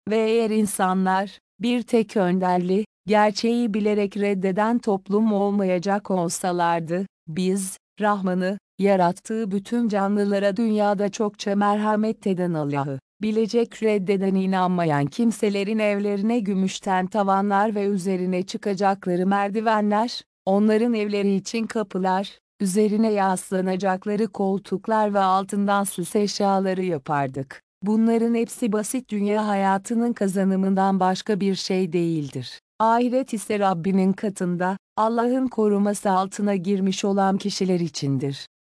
Ve eğer insanlar, bir tek önderli, gerçeği bilerek reddeden toplum olmayacak olsalardı, biz, Rahman'ı, yarattığı bütün canlılara dünyada çokça merhamet eden Allah'ı, bilecek reddeden inanmayan kimselerin evlerine gümüşten tavanlar ve üzerine çıkacakları merdivenler, onların evleri için kapılar, üzerine yaslanacakları koltuklar ve altından süs eşyaları yapardık. Bunların hepsi basit dünya hayatının kazanımından başka bir şey değildir. Ahiret ise Rabbinin katında, Allah'ın koruması altına girmiş olan kişiler içindir.